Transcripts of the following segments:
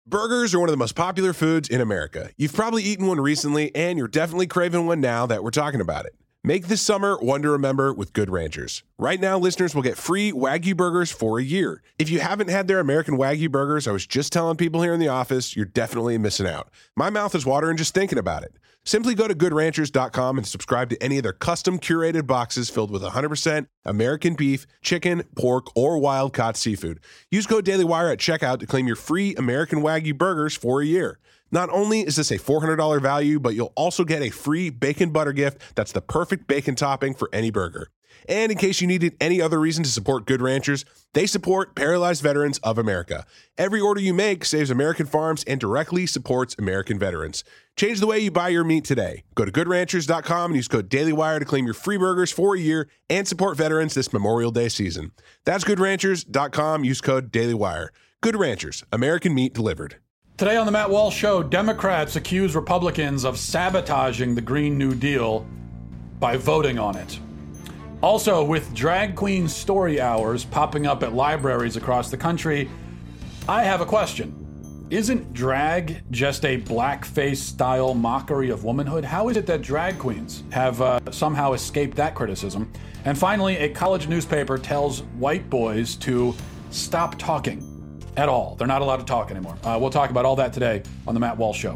Burgers are one of the most popular foods in America. You've probably eaten one recently, and you're definitely craving one now that we're talking about it. Make this summer one to remember with Good Ranchers. Right now, listeners will get free Wagyu burgers for a year. If you haven't had their American Wagyu burgers, I was just telling people here in the office, you're definitely missing out. My mouth is watering just thinking about it. Simply go to goodranchers.com and subscribe to any of their custom curated boxes filled with 100% American beef, chicken, pork, or wild-caught seafood. Use code DailyWire at checkout to claim your free American Wagyu burgers for a year. Not only is this a $400 value, but you'll also get a free bacon butter gift that's the perfect bacon topping for any burger. And in case you needed any other reason to support Good Ranchers, they support Paralyzed Veterans of America. Every order you make saves American farms and directly supports American veterans. Change the way you buy your meat today. Go to goodranchers.com and use code DailyWire to claim your free burgers for a year and support veterans this Memorial Day season. That's goodranchers.com. Use code DailyWire. Good Ranchers, American meat delivered. Today on the Matt Walsh Show, Democrats accuse Republicans of sabotaging the Green New Deal by voting on it. Also, with drag queen story hours popping up at libraries across the country, I have a question. Isn't drag just a blackface-style mockery of womanhood? How is it that drag queens have somehow escaped that criticism? And finally, a college newspaper tells white boys to stop talking at all. They're not allowed to talk anymore. We'll talk about all that today on the Matt Walsh Show.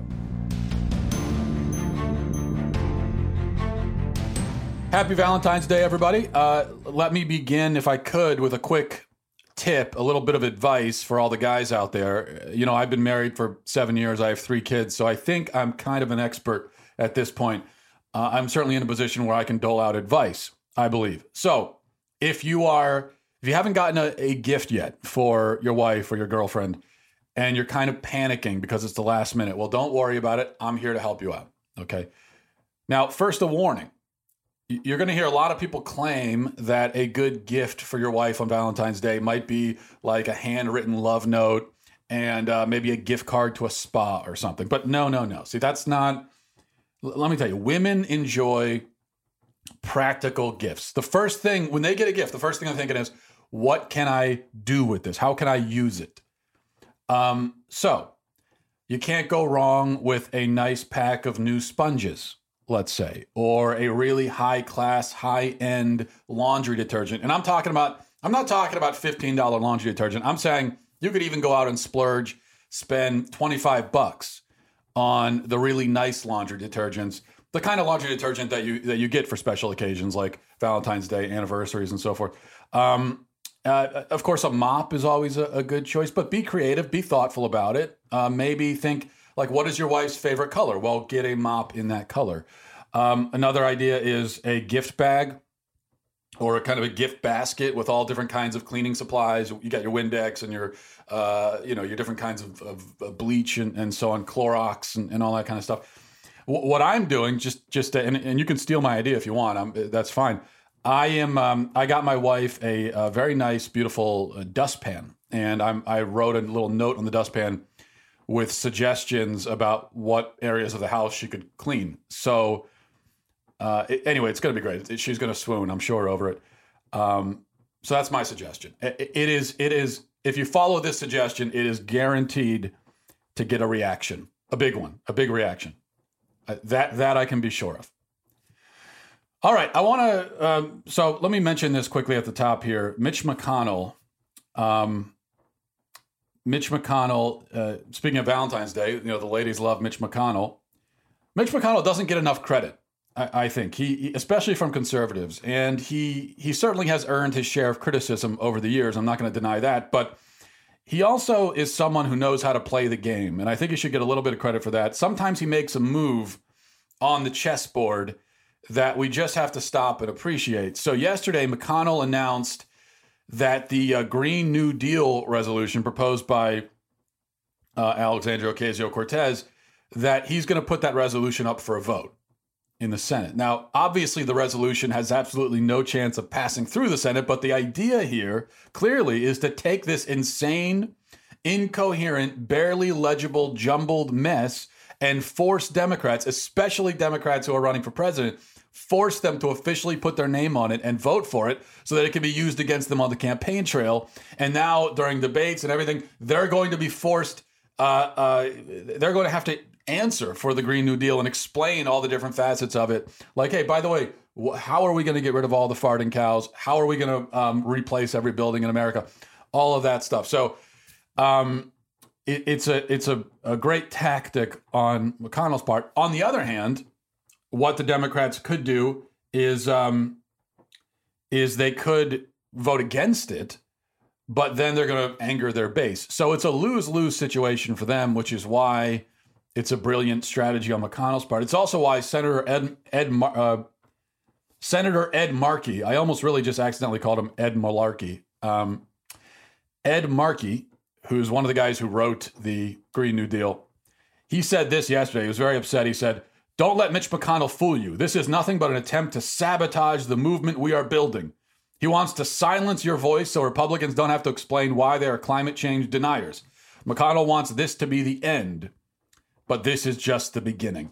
Happy Valentine's Day, everybody. Let me begin, if I could, with a quick tip, a little bit of advice for all the guys out there. You know, I've been married for 7 years. I have 3 kids, so I think I'm kind of an expert at this point. I'm certainly in a position where I can dole out advice, I believe. So if you haven't gotten a gift yet for your wife or your girlfriend, and you're kind of panicking because it's the last minute, well, don't worry about it. I'm here to help you out, okay? Now, first, a warning. You're going to hear a lot of people claim that a good gift for your wife on Valentine's Day might be like a handwritten love note and maybe a gift card to a spa or something. But no. See, that's not... Let me tell you, women enjoy practical gifts. The first thing, when they get a gift, the first thing I'm thinking is, what can I do with this? How can I use it? So you can't go wrong with a nice pack of new sponges, let's say, or a really high-class, high-end laundry detergent. And I'm not talking about $15 laundry detergent. I'm saying you could even go out and splurge, spend $25 on the really nice laundry detergents, the kind of laundry detergent that you get for special occasions like Valentine's Day, anniversaries, and so forth. Of course, a mop is always a good choice, but be creative, be thoughtful about it. Maybe think, like, what is your wife's favorite color? Well, get a mop in that color. Another idea is a gift bag or a kind of a gift basket with all different kinds of cleaning supplies. You got your Windex and your different kinds of bleach and so on, Clorox and all that kind of stuff. What I'm doing, and you can steal my idea if you want. That's fine. I got my wife a very nice, beautiful dustpan, and I wrote a little note on the dustpan with suggestions about what areas of the house she could clean. So anyway, it's going to be great. She's going to swoon, I'm sure, over it. So that's my suggestion. It is. If you follow this suggestion, it is guaranteed to get a reaction, a big one, a big reaction. That I can be sure of. All right, I want to. So let me mention this quickly at the top here. Mitch McConnell. Speaking of Valentine's Day, the ladies love Mitch McConnell. Mitch McConnell doesn't get enough credit, I think. He especially from conservatives, and he certainly has earned his share of criticism over the years. I'm not going to deny that, but he also is someone who knows how to play the game, and I think he should get a little bit of credit for that. Sometimes he makes a move on the chessboard that we just have to stop and appreciate. So yesterday, McConnell announced that the Green New Deal resolution proposed by Alexandria Ocasio-Cortez, that he's going to put that resolution up for a vote in the Senate. Now, obviously, the resolution has absolutely no chance of passing through the Senate, but the idea here clearly is to take this insane, incoherent, barely legible, jumbled mess and force Democrats, especially Democrats who are running for president, force them to officially put their name on it and vote for it so that it can be used against them on the campaign trail. And now during debates and everything, they're going to be forced they're going to have to answer for the Green New Deal and explain all the different facets of it. Like, hey, by the way, how are we going to get rid of all the farting cows? How are we going to replace every building in America? All of that stuff. So it's a great tactic on McConnell's part. On the other hand, what the Democrats could do is they could vote against it, but then they're going to anger their base. So it's a lose-lose situation for them, which is why it's a brilliant strategy on McConnell's part. It's also why Senator Ed Markey, I almost really just accidentally called him Ed Malarkey. Ed Markey, who's one of the guys who wrote the Green New Deal, he said this yesterday. He was very upset. He said, "Don't let Mitch McConnell fool you. This is nothing but an attempt to sabotage the movement we are building. He wants to silence your voice so Republicans don't have to explain why they are climate change deniers. McConnell wants this to be the end, but this is just the beginning."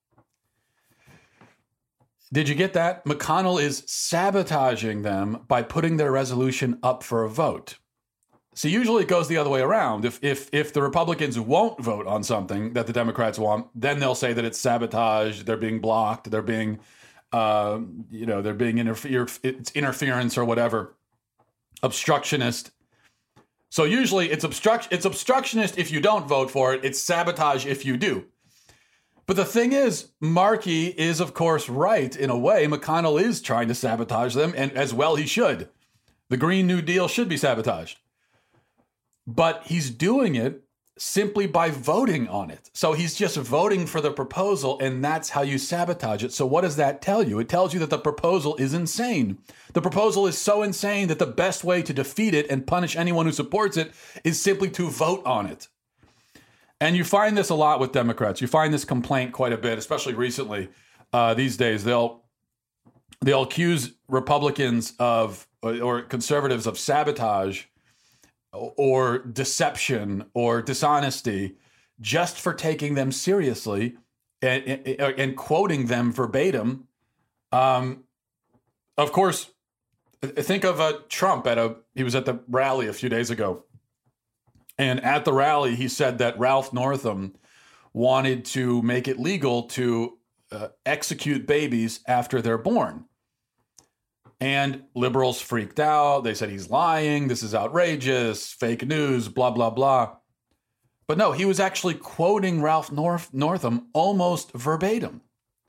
Did you get that? McConnell is sabotaging them by putting their resolution up for a vote. See, usually it goes the other way around. If the Republicans won't vote on something that the Democrats want, then they'll say that it's sabotage, they're being blocked, they're being, they're being it's interference or whatever, obstructionist. So usually it's obstructionist if you don't vote for it. It's sabotage if you do. But the thing is, Markey is, of course, right in a way. McConnell is trying to sabotage them, and as well he should. The Green New Deal should be sabotaged. But he's doing it simply by voting on it. So he's just voting for the proposal, and that's how you sabotage it. So what does that tell you? It tells you that the proposal is insane. The proposal is so insane that the best way to defeat it and punish anyone who supports it is simply to vote on it. And you find this a lot with Democrats. You find this complaint quite a bit, especially recently. These days, they'll accuse Republicans or conservatives of sabotage or deception or dishonesty just for taking them seriously and quoting them verbatim. Of course, think of Trump he was at the rally a few days ago. And at the rally, he said that Ralph Northam wanted to make it legal to execute babies after they're born. And liberals freaked out. They said he's lying. This is outrageous, fake news, blah, blah, blah. But no, he was actually quoting Ralph Northam almost verbatim.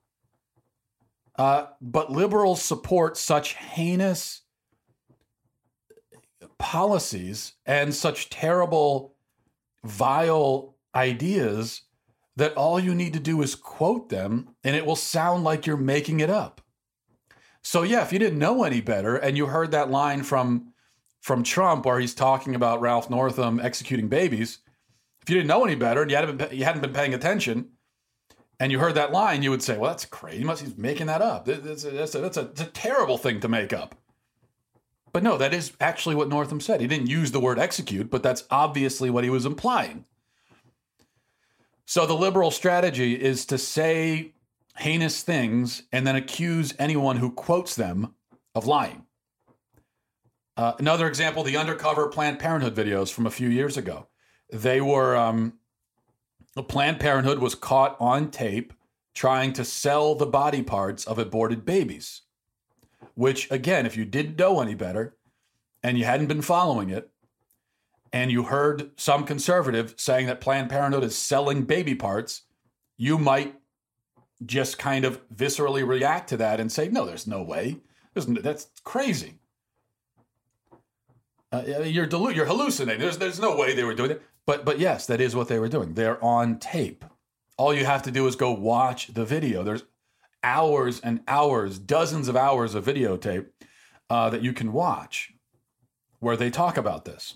But liberals support such heinous policies and such terrible, vile ideas that all you need to do is quote them and it will sound like you're making it up. So yeah, if you didn't know any better and you heard that line from Trump where he's talking about Ralph Northam executing babies, if you didn't know any better and you hadn't been paying attention and you heard that line, you would say, well, that's crazy. He's making that up. That's a terrible thing to make up. But no, that is actually what Northam said. He didn't use the word execute, but that's obviously what he was implying. So the liberal strategy is to say heinous things and then accuse anyone who quotes them of lying. Another example, the undercover Planned Parenthood videos from a few years ago. They were, Planned Parenthood was caught on tape trying to sell the body parts of aborted babies. Which, again, if you didn't know any better and you hadn't been following it, and you heard some conservative saying that Planned Parenthood is selling baby parts, you might just kind of viscerally react to that and say, no, there's no way. That's crazy. You're hallucinating. There's no way they were doing it. But yes, that is what they were doing. They're on tape. All you have to do is go watch the video. There's hours and hours, dozens of hours of videotape that you can watch where they talk about this.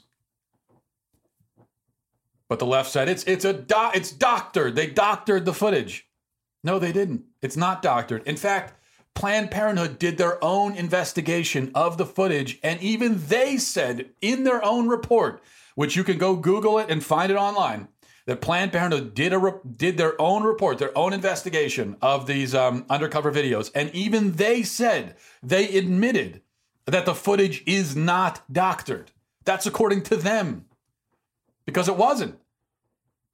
But the left said it's doctored. They doctored the footage. No, they didn't. It's not doctored. In fact, Planned Parenthood did their own investigation of the footage, and even they said in their own report, which you can go Google it and find it online, that Planned Parenthood did their own report, their own investigation of these undercover videos. And even they said, they admitted that the footage is not doctored. That's according to them. Because it wasn't.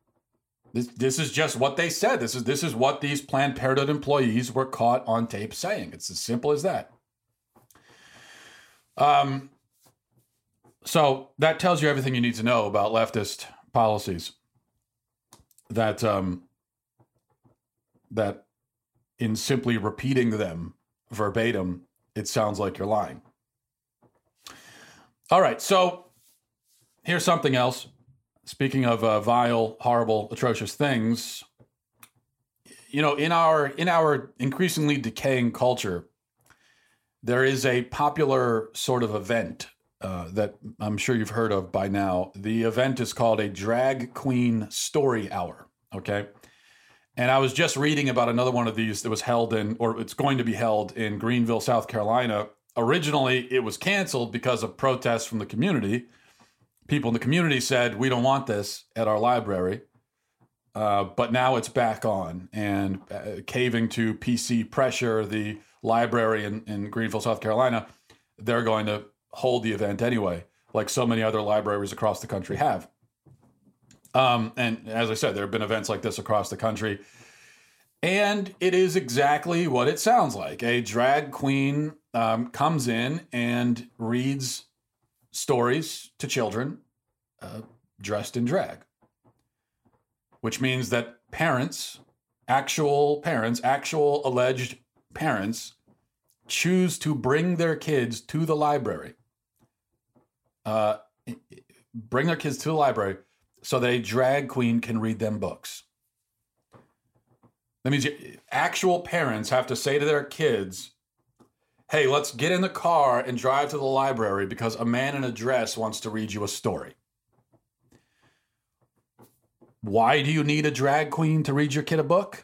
This is just what they said. This is what these Planned Parenthood employees were caught on tape saying. It's as simple as that. So that tells you everything you need to know about leftist policies. That in simply repeating them verbatim, it sounds like you're lying. All right, so here's something else. Speaking of vile, horrible, atrocious things, in our increasingly decaying culture, there is a popular sort of event that I'm sure you've heard of by now. The event is called a drag queen story hour. Okay. And I was just reading about another one of these that was held it's going to be held in Greenville, South Carolina. Originally, it was canceled because of protests from the community. People in the community said, we don't want this at our library. But now it's back on, and caving to PC pressure, the library in Greenville, South Carolina, they're going to hold the event anyway, like so many other libraries across the country have. And as I said, there have been events like this across the country. And it is exactly what it sounds like. A drag queen comes in and reads stories to children dressed in drag, which means that actual alleged parents, choose to bring their kids to the library. So that a drag queen can read them books. That means actual parents have to say to their kids, hey, let's get in the car and drive to the library because a man in a dress wants to read you a story. Why do you need a drag queen to read your kid a book?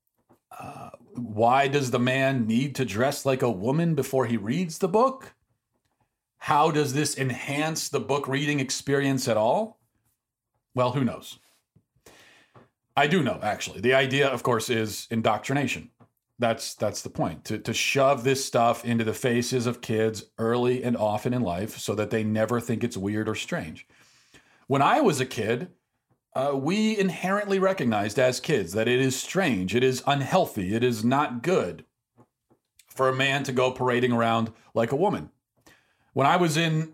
Why does the man need to dress like a woman before he reads the book? How does this enhance the book reading experience at all? Well, who knows? I do know, actually. The idea, of course, is indoctrination. That's the point, to shove this stuff into the faces of kids early and often in life so that they never think it's weird or strange. When I was a kid, we inherently recognized as kids that it is strange, it is unhealthy, it is not good for a man to go parading around like a woman. When I was in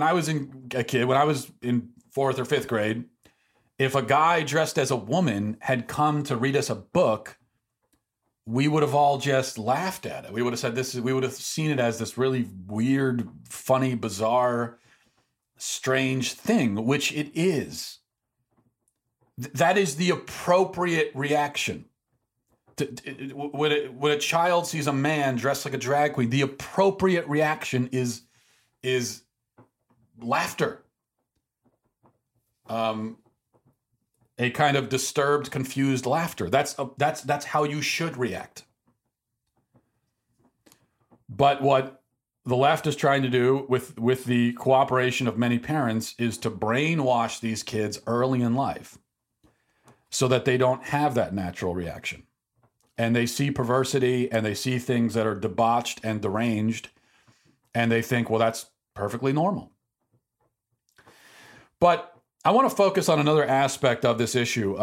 4th or 5th grade, if a guy dressed as a woman had come to read us a book, we would have all just laughed at it. We would have said we would have seen it as this really weird, funny, bizarre, strange thing, which it is. That is the appropriate reaction. When a child sees a man dressed like a drag queen, the appropriate reaction is laughter. A kind of disturbed, confused laughter. That's how you should react. But what the left is trying to do with the cooperation of many parents is to brainwash these kids early in life so that they don't have that natural reaction. And they see perversity and they see things that are debauched and deranged, and they think, well, that's perfectly normal. But I want to focus on another aspect of this issue.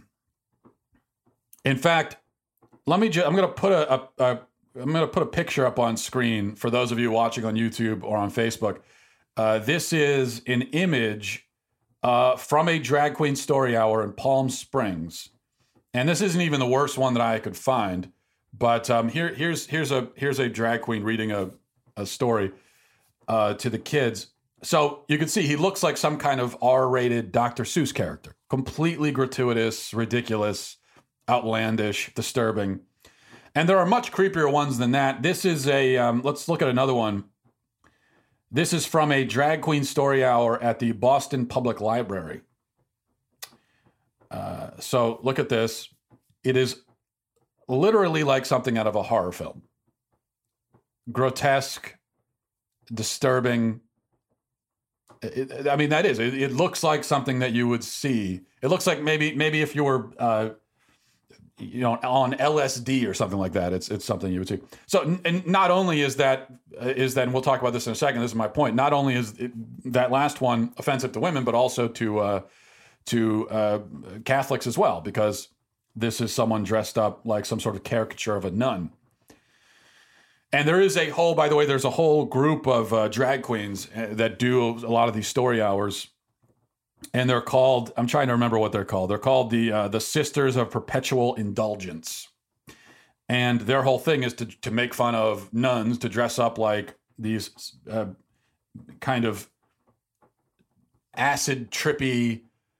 In fact, I'm going to put a picture up on screen for those of you watching on YouTube or on Facebook. This is an image from a drag queen story hour in Palm Springs, and this isn't even the worst one that I could find. But here's a drag queen reading a story to the kids. So you can see he looks like some kind of R-rated Dr. Seuss character. Completely gratuitous, ridiculous, outlandish, disturbing. And there are much creepier ones than that. This is let's look at another one. This is from a drag queen story hour at the Boston Public Library. So look at this. It is literally like something out of a horror film. Grotesque, disturbing. It looks like something that you would see. It looks like maybe if you were, on LSD or something like that. It's something you would see. So, and not only is that, and we'll talk about this in a second. This is my point. Not only is that last one offensive to women, but also to Catholics as well, because this is someone dressed up like some sort of caricature of a nun. And there is a whole, by the way, there's a whole group of drag queens that do a lot of these story hours. And they're called, I'm trying to remember what they're called. They're called the Sisters of Perpetual Indulgence. And their whole thing is to make fun of nuns, to dress up like these kind of acid trippy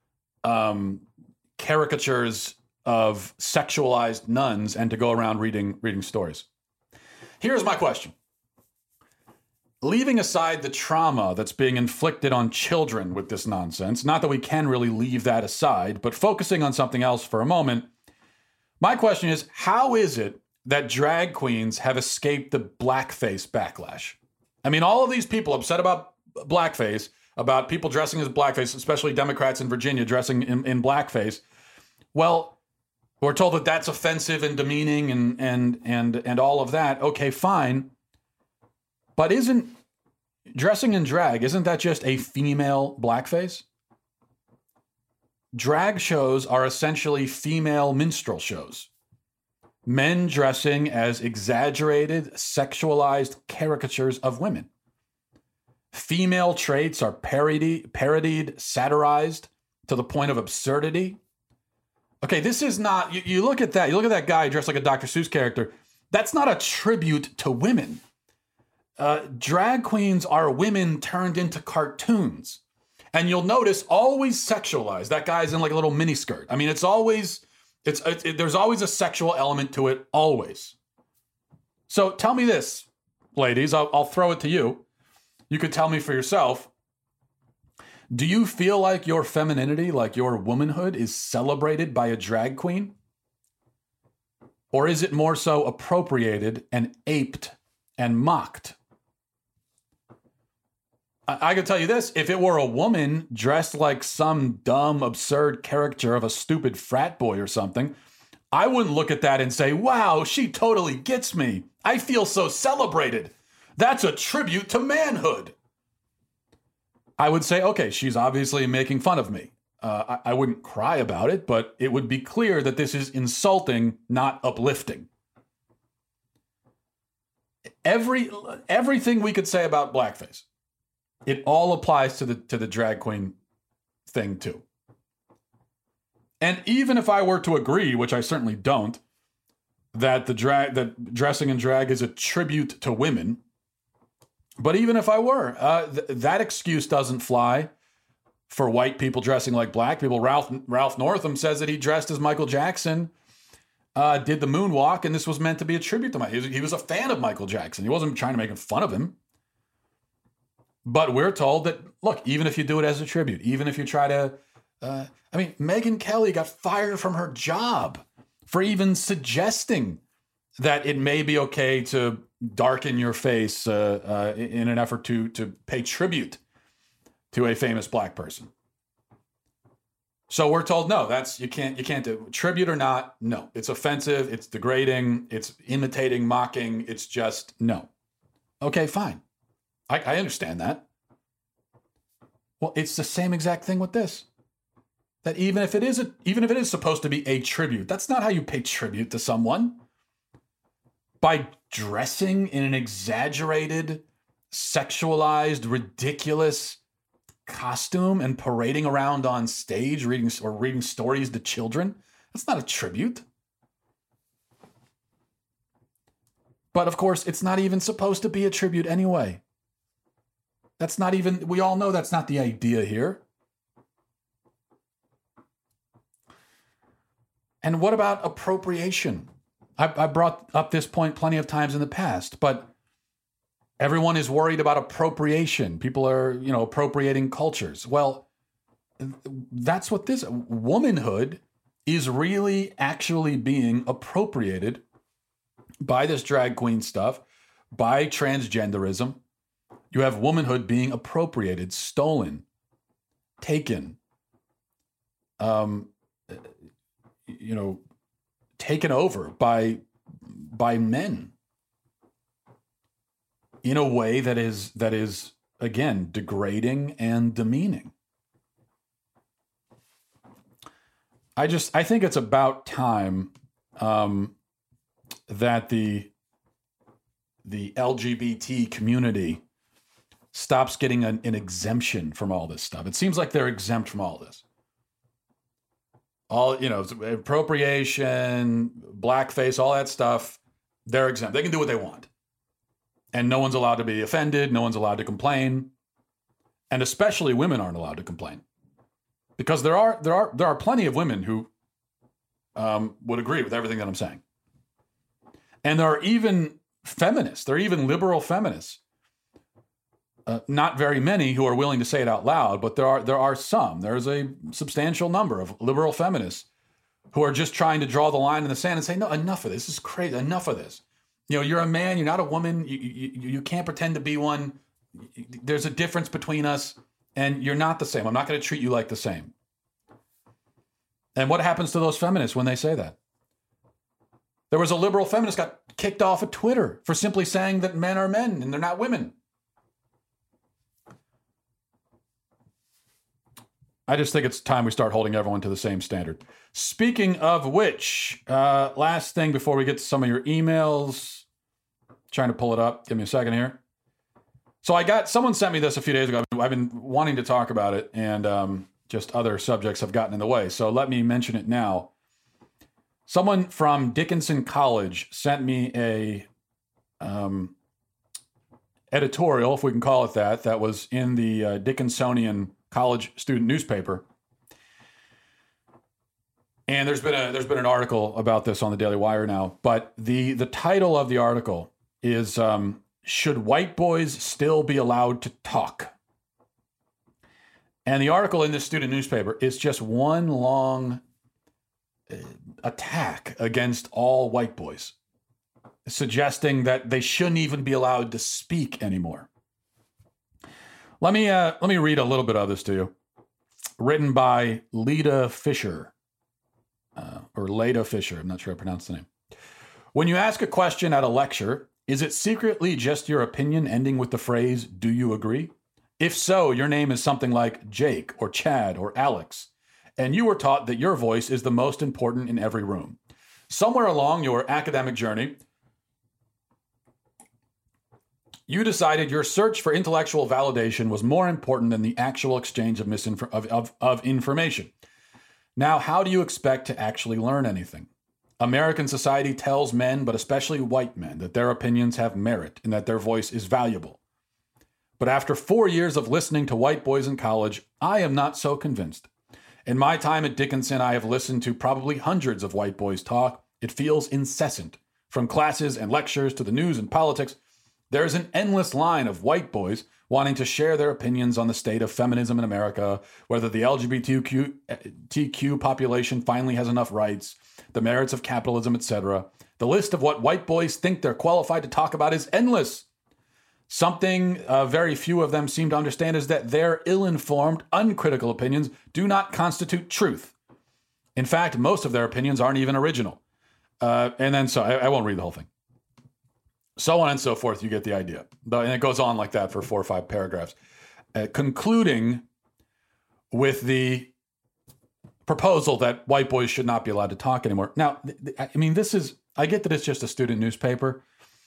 caricatures of sexualized nuns, and to go around reading stories. Here's my question. Leaving aside the trauma that's being inflicted on children with this nonsense, not that we can really leave that aside, but focusing on something else for a moment, my question is, how is it that drag queens have escaped the blackface backlash? I mean, all of these people upset about blackface, about people dressing as blackface, especially Democrats in Virginia dressing in blackface. Well, we're told that that's offensive and demeaning and all of that. Okay, fine. But isn't dressing in drag, isn't that just a female blackface? Drag shows are essentially female minstrel shows. Men dressing as exaggerated, sexualized caricatures of women. Female traits are parodied, satirized to the point of absurdity. Okay, this is not, you look at that, you look at that guy dressed like a Dr. Seuss character. That's not a tribute to women. Drag queens are women turned into cartoons. And you'll notice always sexualized. That guy's in like a little mini skirt. I mean, there's always a sexual element to it, always. So tell me this, ladies, I'll throw it to you. You could tell me for yourself. Do you feel like your femininity, like your womanhood, is celebrated by a drag queen? Or is it more so appropriated and aped and mocked? I can tell you this, if it were a woman dressed like some dumb, absurd caricature of a stupid frat boy or something, I wouldn't look at that and say, wow, she totally gets me. I feel so celebrated. That's a tribute to manhood. I would say, okay, she's obviously making fun of me. I wouldn't cry about it, but it would be clear that this is insulting, not uplifting. Everything we could say about blackface, it all applies to the drag queen thing too. And even if I were to agree, which I certainly don't, that that dressing in drag is a tribute to women, but even if I were, that excuse doesn't fly for white people dressing like black people. Ralph Northam says that he dressed as Michael Jackson, did the moonwalk, and this was meant to be a tribute to Michael. He was a fan of Michael Jackson. He wasn't trying to make fun of him. But we're told that, look, even if you do it as a tribute, even if you try to, Megyn Kelly got fired from her job for even suggesting that it may be okay to darken your face in an effort to pay tribute to a famous black person. So we're told, no, you can't do tribute or not. No, it's offensive. It's degrading. It's imitating, mocking. It's just no. Okay, fine. I understand that. Well, it's the same exact thing with this. That even if it is supposed to be a tribute, that's not how you pay tribute to someone. By dressing in an exaggerated, sexualized, ridiculous costume and parading around on stage, reading stories to children, that's not a tribute. But of course, it's not even supposed to be a tribute anyway. We all know that's not the idea here. And what about appropriation? I brought up this point plenty of times in the past, but everyone is worried about appropriation. People are, appropriating cultures. Well, that's what this womanhood is really actually being appropriated by this drag queen stuff, by transgenderism. You have womanhood being appropriated, stolen, taken, taken over by men in a way that is again degrading and demeaning. I think it's about time that the LGBT community stops getting an exemption from all this stuff. It seems like they're exempt from all this. All, appropriation, blackface, all that stuff, they're exempt. They can do what they want. And no one's allowed to be offended. No one's allowed to complain. And especially women aren't allowed to complain. Because there are plenty of women who would agree with everything that I'm saying. And there are even feminists. There are even liberal feminists. Not very many who are willing to say it out loud, but there are some. There's a substantial number of liberal feminists who are just trying to draw the line in the sand and say, no, enough of this. This is crazy. Enough of this. You're a man. You're not a woman. You can't pretend to be one. There's a difference between us, and you're not the same. I'm not going to treat you like the same. And what happens to those feminists when they say that? There was a liberal feminist got kicked off of Twitter for simply saying that men are men and they're not women. I just think it's time we start holding everyone to the same standard. Speaking of which, last thing before we get to some of your emails, trying to pull it up. Give me a second here. So someone sent me this a few days ago. I've been wanting to talk about it, and just other subjects have gotten in the way. So let me mention it now. Someone from Dickinson College sent me a editorial, if we can call it that was in the Dickinsonian college student newspaper. And there's been an article about this on the Daily Wire now, but the title of the article is Should White Boys Still Be Allowed to Talk? And the article in this student newspaper is just one long attack against all white boys, suggesting that they shouldn't even be allowed to speak anymore. Let me read a little bit of this to you. Written by Leda Fisher, or Leda Fisher. I'm not sure I pronounced the name. When you ask a question at a lecture, is it secretly just your opinion ending with the phrase, "Do you agree?" If so, your name is something like Jake or Chad or Alex, and you were taught that your voice is the most important in every room. Somewhere along your academic journey, you decided your search for intellectual validation was more important than the actual exchange of information. Now, how do you expect to actually learn anything? American society tells men, but especially white men, that their opinions have merit and that their voice is valuable. But after 4 years of listening to white boys in college, I am not so convinced. In my time at Dickinson, I have listened to probably hundreds of white boys talk. It feels incessant. From classes and lectures to the news and politics, there is an endless line of white boys wanting to share their opinions on the state of feminism in America, whether the LGBTQ population finally has enough rights, the merits of capitalism, etc. The list of what white boys think they're qualified to talk about is endless. Something very few of them seem to understand is that their ill-informed, uncritical opinions do not constitute truth. In fact, most of their opinions aren't even original. And then, so I won't read the whole thing. So on and so forth, you get the idea. And it goes on like that for 4 or 5 paragraphs, concluding with the proposal that white boys should not be allowed to talk anymore. Now, I mean, I get that it's just a student newspaper,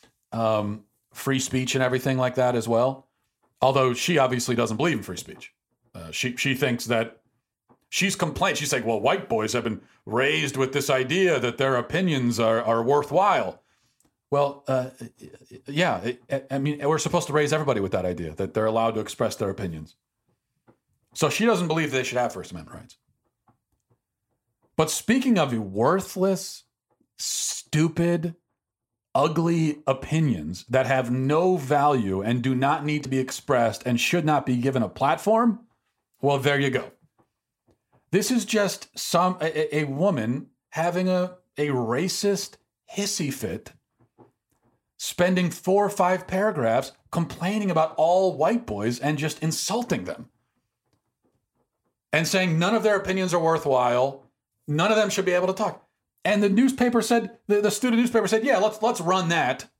free speech and everything like that as well. Although she obviously doesn't believe in free speech. She thinks that she's complained. She's like, well, white boys have been raised with this idea that their opinions are worthwhile. Well, yeah, I mean, we're supposed to raise everybody with that idea, that they're allowed to express their opinions. So she doesn't believe they should have First Amendment rights. But speaking of worthless, stupid, ugly opinions that have no value and do not need to be expressed and should not be given a platform, well, there you go. This is just a woman having a racist hissy fit, spending 4 or 5 paragraphs complaining about all white boys and just insulting them. And saying none of their opinions are worthwhile. None of them should be able to talk. And the newspaper said, the student newspaper said, yeah, let's run that.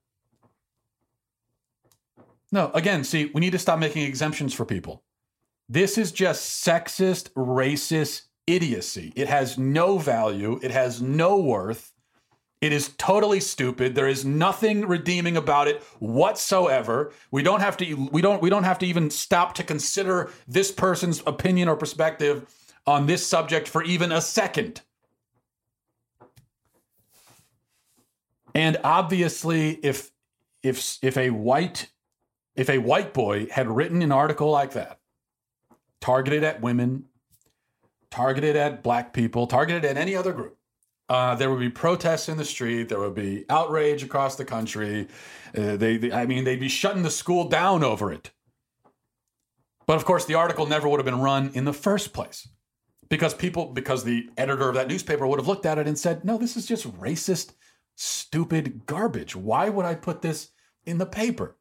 No, again, see, we need to stop making exemptions for people. This is just sexist, racist idiocy. It has no value. It has no worth. It is totally stupid. There is nothing redeeming about it whatsoever. We don't have to even stop to consider this person's opinion or perspective on this subject for even a second. And obviously, if a white boy had written an article like that, targeted at women, targeted at black people, targeted at any other group, there would be protests in the street. There would be outrage across the country. They'd be shutting the school down over it. But of course, the article never would have been run in the first place because the editor of that newspaper would have looked at it and said, no, this is just racist, stupid garbage. Why would I put this in the paper?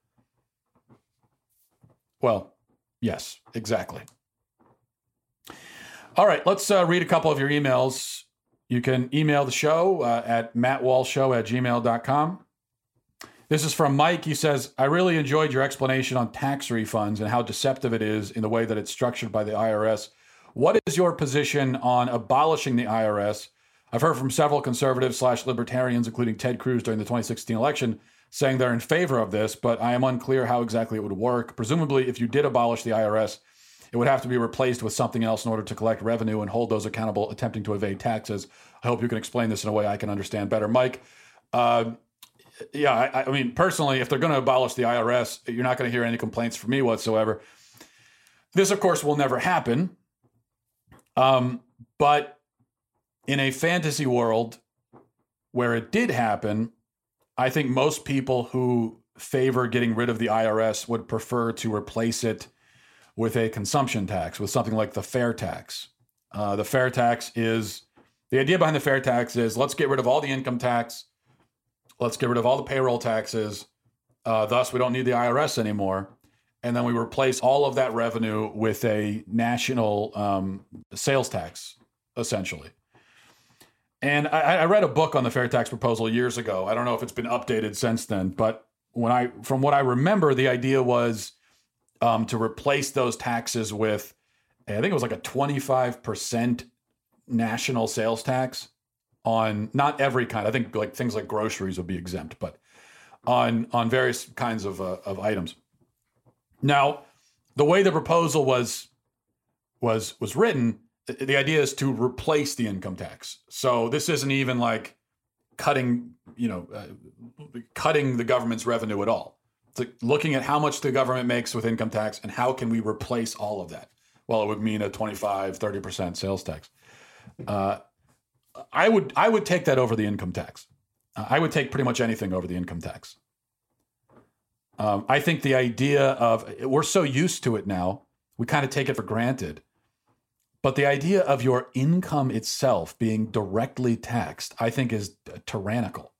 Well, yes, exactly. All right, let's read a couple of your emails. You can email the show at mattwalshshow@gmail.com. This is from Mike. He says, I really enjoyed your explanation on tax refunds and how deceptive it is in the way that it's structured by the IRS. What is your position on abolishing the IRS? I've heard from several conservatives/libertarians, including Ted Cruz during the 2016 election, saying they're in favor of this, but I am unclear how exactly it would work. Presumably, if you did abolish the IRS, it would have to be replaced with something else in order to collect revenue and hold those accountable attempting to evade taxes. I hope you can explain this in a way I can understand better. Mike, I mean, personally, if they're going to abolish the IRS, you're not going to hear any complaints from me whatsoever. This, of course, will never happen. But in a fantasy world where it did happen, I think most people who favor getting rid of the IRS would prefer to replace it with a consumption tax, with something like the fair tax. The fair tax is, the idea behind the fair tax is let's get rid of all the income tax. Let's get rid of all the payroll taxes. Thus, we don't need the IRS anymore. And then we replace all of that revenue with a national sales tax, essentially. And I read a book on the fair tax proposal years ago. I don't know if it's been updated since then, but from what I remember, the idea was to replace those taxes with, I think it was like a 25% national sales tax on not every kind. I think like things like groceries would be exempt, but on various kinds of items. Now, the way the proposal was written, the idea is to replace the income tax. So this isn't even like cutting the government's revenue at all. It's like looking at how much the government makes with income tax and how can we replace all of that? Well, it would mean a 25, 30% sales tax. I would take that over the income tax. I would take pretty much anything over the income tax. I think the idea of, we're so used to it now, we kind of take it for granted. But the idea of your income itself being directly taxed, I think is tyrannical.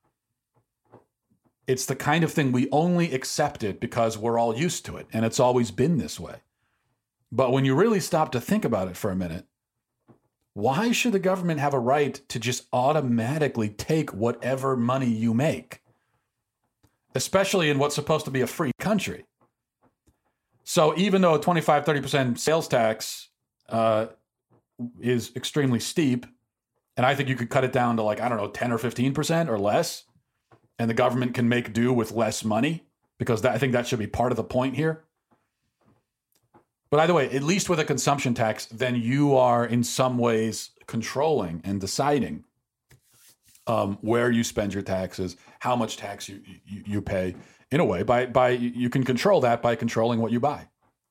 It's the kind of thing we only accept it because we're all used to it, and it's always been this way. But when you really stop to think about it for a minute, why should the government have a right to just automatically take whatever money you make? Especially in what's supposed to be a free country. So even though a 25, 30% sales tax is extremely steep, and I think you could cut it down to like, 10 or 15% or less, and the government can make do with less money, because I think that should be part of the point here. But either way, at least with a consumption tax, then you are in some ways controlling and deciding where you spend your taxes, how much tax you pay. In a way, by you can control that by controlling what you buy.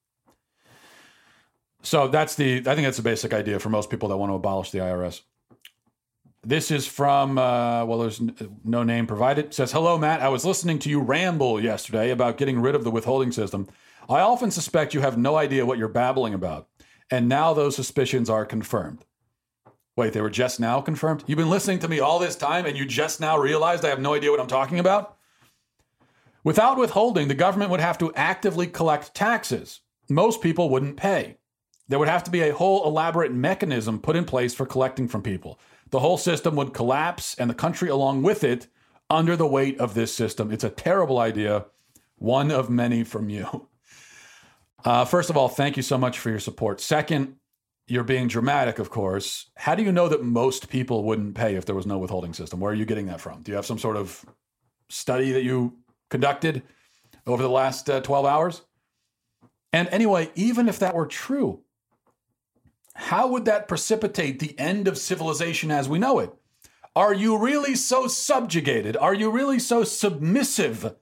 So I think that's the basic idea for most people that want to abolish the IRS. This is from, there's no name provided. It says, hello, Matt. I was listening to you ramble yesterday about getting rid of the withholding system. I often suspect you have no idea what you're babbling about. And now those suspicions are confirmed. Wait, they were just now confirmed? You've been listening to me all this time and you just now realized I have no idea what I'm talking about? Without withholding, the government would have to actively collect taxes. Most people wouldn't pay. There would have to be a whole elaborate mechanism put in place for collecting from people. The whole system would collapse and the country along with it under the weight of this system. It's a terrible idea, one of many from you. First of all, thank you so much for your support. Second, you're being dramatic, of course. How do you know that most people wouldn't pay if there was no withholding system? Where are you getting that from? Do you have some sort of study that you conducted over the last 12 hours? And anyway, even if that were true, how would that precipitate the end of civilization as we know it? Are you really so subjugated? Are you really so submissive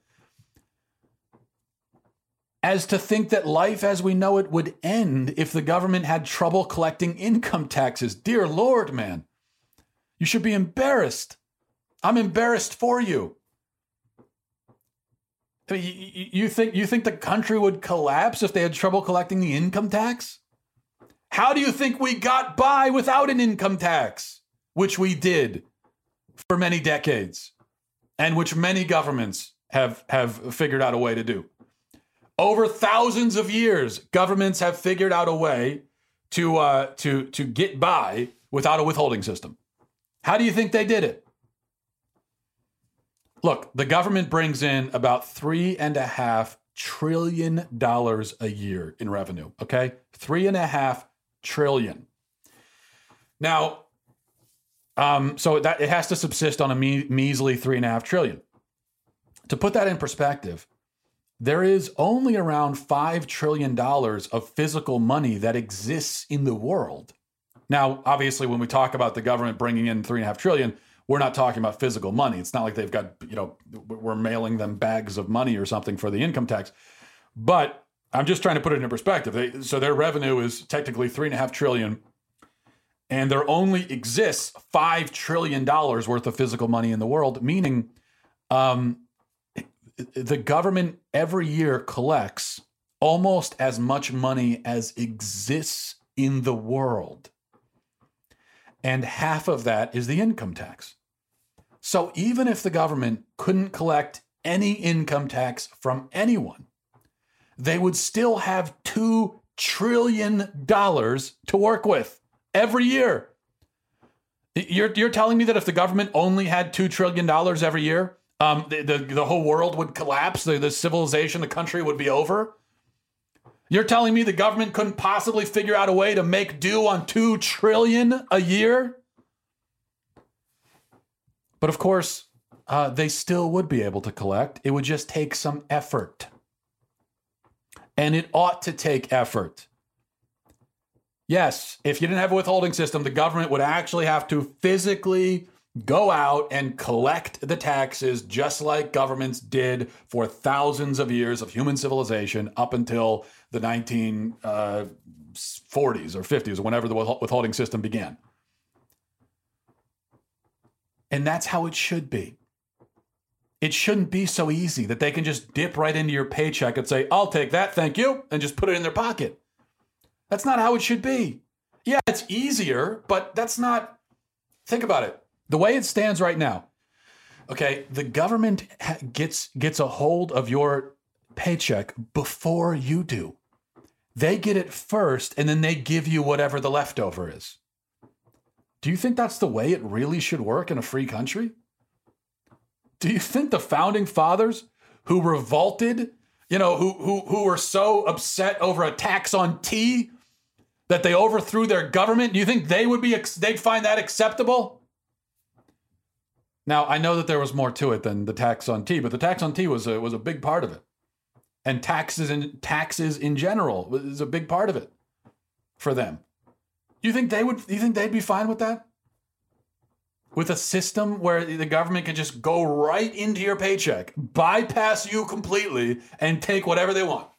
as to think that life as we know it would end if the government had trouble collecting income taxes? Dear Lord, man, you should be embarrassed. I'm embarrassed for you. I mean, you think the country would collapse if they had trouble collecting the income tax? How do you think we got by without an income tax, which we did for many decades, and which many governments have figured out a way to do? Over thousands of years, governments have figured out a way to get by without a withholding system. How do you think they did it? Look, the government brings in about $3.5 trillion a year in revenue, okay? $3.5 trillion. Now, so that it has to subsist on a measly $3.5 trillion. To put that in perspective, there is only around $5 trillion of physical money that exists in the world. Now, obviously, when we talk about the government bringing in $3.5 trillion, we're not talking about physical money. It's not like they've got, we're mailing them bags of money or something for the income tax. But I'm just trying to put it in perspective. So their revenue is technically $3.5 trillion, and there only exists $5 trillion worth of physical money in the world, meaning the government every year collects almost as much money as exists in the world. And half of that is the income tax. So even if the government couldn't collect any income tax from anyone, they would still have $2 trillion to work with every year. You're telling me that if the government only had $2 trillion every year, the whole world would collapse, the civilization, the country would be over? You're telling me the government couldn't possibly figure out a way to make do on $2 trillion a year? But of course, they still would be able to collect. It would just take some effort. And it ought to take effort. Yes, if you didn't have a withholding system, the government would actually have to physically go out and collect the taxes just like governments did for thousands of years of human civilization up until the 1940s or 50s, or whenever the withholding system began. And that's how it should be. It shouldn't be so easy that they can just dip right into your paycheck and say, I'll take that, thank you, and just put it in their pocket. That's not how it should be. Yeah, it's easier, but that's not... Think about it. The way it stands right now, okay, the government gets a hold of your paycheck before you do. They get it first, and then they give you whatever the leftover is. Do you think that's the way it really should work in a free country? Do you think the founding fathers who revolted, who were so upset over a tax on tea that they overthrew their government, do you think they'd find that acceptable? Now, I know that there was more to it than the tax on tea, but the tax on tea was a big part of it. And taxes in general was a big part of it for them. You think they'd be fine with that? With a system where the government can just go right into your paycheck, bypass you completely, and take whatever they want.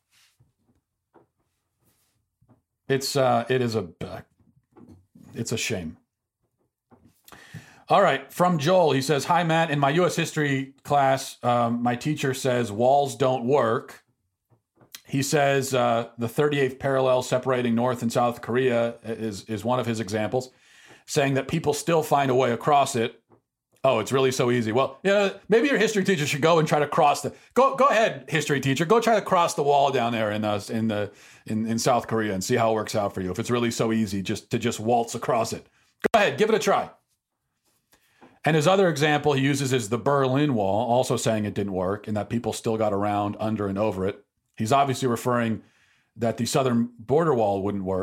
It's a shame. All right, from Joel, he says, hi, Matt. In my U.S. history class, my teacher says walls don't work. He says the 38th parallel separating North and South Korea is one of his examples, saying that people still find a way across it. Oh, it's really so easy. Well, maybe your history teacher should go and try to cross go ahead, history teacher. Go try to cross the wall down there in South Korea and see how it works out for you. If it's really so easy to waltz across it. Go ahead, give it a try. And his other example he uses is the Berlin Wall, also saying it didn't work and that people still got around under and over it. He's obviously referring that the southern border wall wouldn't work.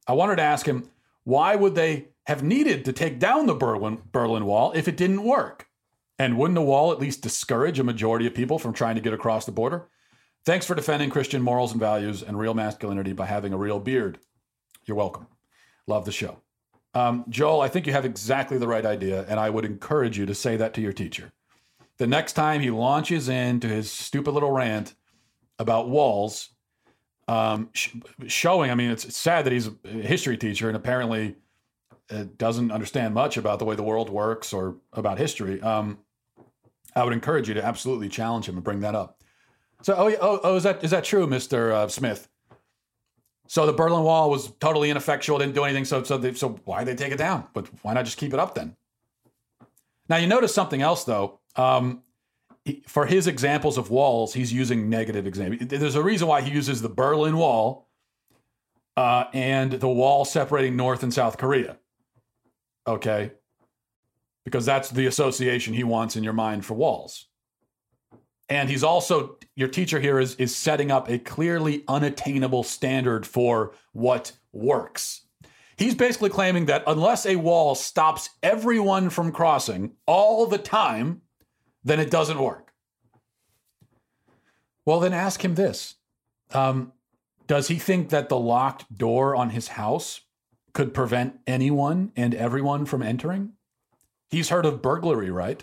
I wanted to ask him, why would they have needed to take down the Berlin Wall if it didn't work? And wouldn't the wall at least discourage a majority of people from trying to get across the border? Thanks for defending Christian morals and values and real masculinity by having a real beard. You're welcome. Love the show. Joel, I think you have exactly the right idea, and I would encourage you to say that to your teacher. The next time he launches into his stupid little rant about walls, showing, I mean, it's sad that he's a history teacher and apparently doesn't understand much about the way the world works or about history. I would encourage you to absolutely challenge him and bring that up. So, is that true, Mr. Smith? So the Berlin Wall was totally ineffectual, didn't do anything. So why did they take it down? But why not just keep it up then? Now you notice something else though. For his examples of walls, he's using negative examples. There's a reason why he uses the Berlin Wall and the wall separating North and South Korea. Okay, because that's the association he wants in your mind for walls. And he's also, your teacher here is setting up a clearly unattainable standard for what works. He's basically claiming that unless a wall stops everyone from crossing all the time, then it doesn't work. Well, then ask him this. Does he think that the locked door on his house could prevent anyone and everyone from entering? He's heard of burglary, right?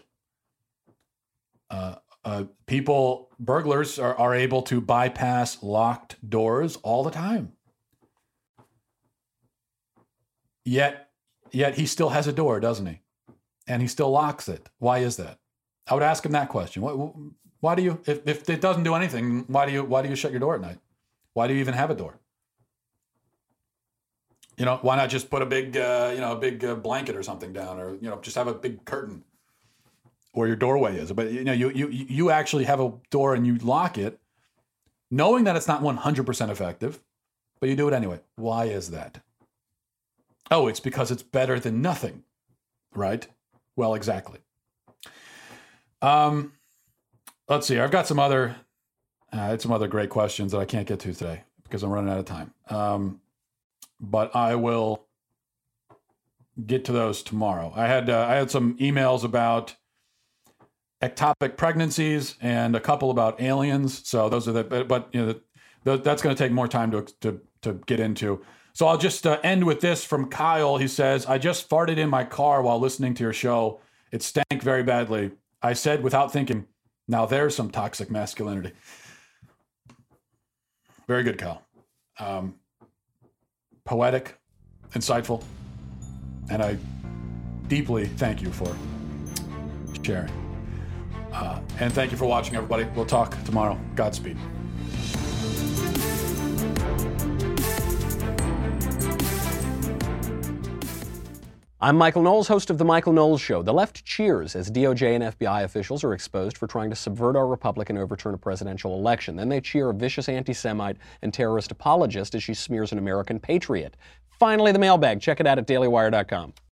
Burglars are able to bypass locked doors all the time. Yet he still has a door, doesn't he? And he still locks it. Why is that? I would ask him that question. Why do you, if it doesn't do anything, why do you shut your door at night? Why do you even have a door? You know, why not just put a big blanket or something down, or just have a big curtain where your doorway is? But you actually have a door and you lock it, knowing that it's not 100% effective, but you do it anyway. Why is that? Oh, it's because it's better than nothing, right? Well, exactly. Let's see. I've got some other great questions that I can't get to today because I'm running out of time. But I will get to those tomorrow. I had some emails about ectopic pregnancies and a couple about aliens. So those are but that's going to take more time to get into. So I'll just end with this from Kyle. He says, I just farted in my car while listening to your show. It stank very badly. I said without thinking, now there's some toxic masculinity. Very good, Kyle. Poetic, insightful, and I deeply thank you for sharing. And thank you for watching, everybody. We'll talk tomorrow. Godspeed. I'm Michael Knowles, host of The Michael Knowles Show. The left cheers as DOJ and FBI officials are exposed for trying to subvert our republic and overturn a presidential election. Then they cheer a vicious anti-Semite and terrorist apologist as she smears an American patriot. Finally, the mailbag. Check it out at dailywire.com.